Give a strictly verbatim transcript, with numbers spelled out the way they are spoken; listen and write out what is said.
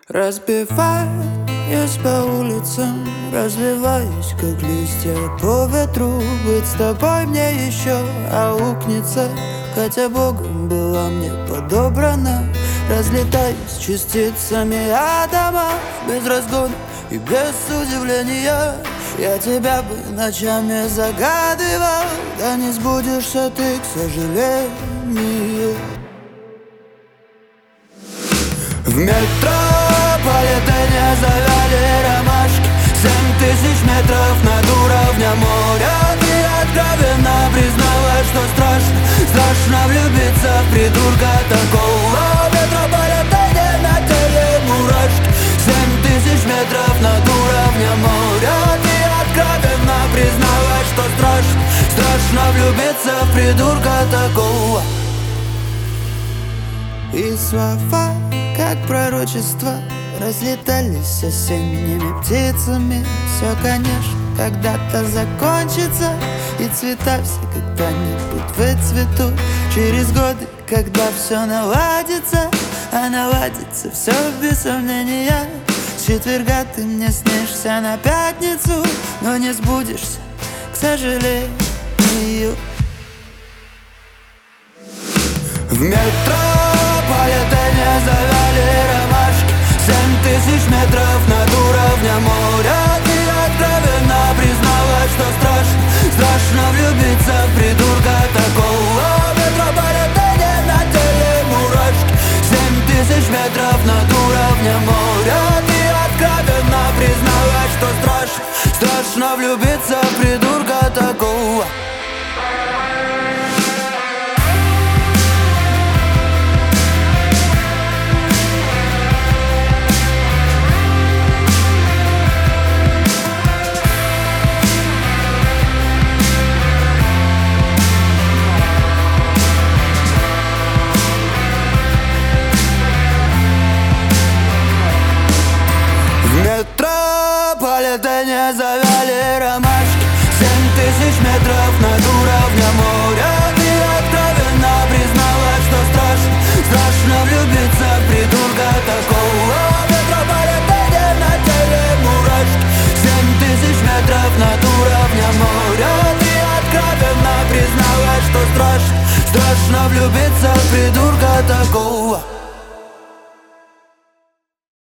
Разбиваюсь по улицам, разливаюсь, как листья по ветру. Быть с тобой мне еще аукнется, хотя Богом была мне подобрана. Разлетаюсь частицами атома, без разгона и без удивления. Я тебя бы ночами загадывал, да не сбудешься ты, к сожалению. В метрополитене завяли ромашки, семь тысяч метров над уровнем моря. Ты откровенно призналась, что страшно, страшно влюбиться в придурка такого. В метрополитене на теле мурашки, семь тысяч метров над уровнем моря. Ты откровенно призналась, что страшно, страшно влюбиться в придурка такого. И слова, как пророчество, разлетались осенними птицами. Все, конечно, когда-то закончится, и цвета все когда-нибудь выцветут. Через годы, когда все наладится, а наладится все без сомнения. С четверга ты мне снишься на пятницу, но не сбудешься, к сожалению. В метрополитене завяли ромашки, семь тысяч метров над уровнем моря. Ты откровенно призналась, что страшно, страшно влюбиться в придурка такого. В метрополитене на теле мурашки, семь тысяч метров над уровнем моря. Ты откровенно призналась, что страшно, страшно влюбиться в придурка такого. В метрополитене завяли ромашки, семь тысяч метров над уровнем моря. Ты откровенно призналась, что страшно, страшно влюбиться в придурка такого. В метрополитене на теле мурашки, семь тысяч метров над уровнем моря. Ты откровенно призналась, что страшно, страшно влюбиться в придурка такого.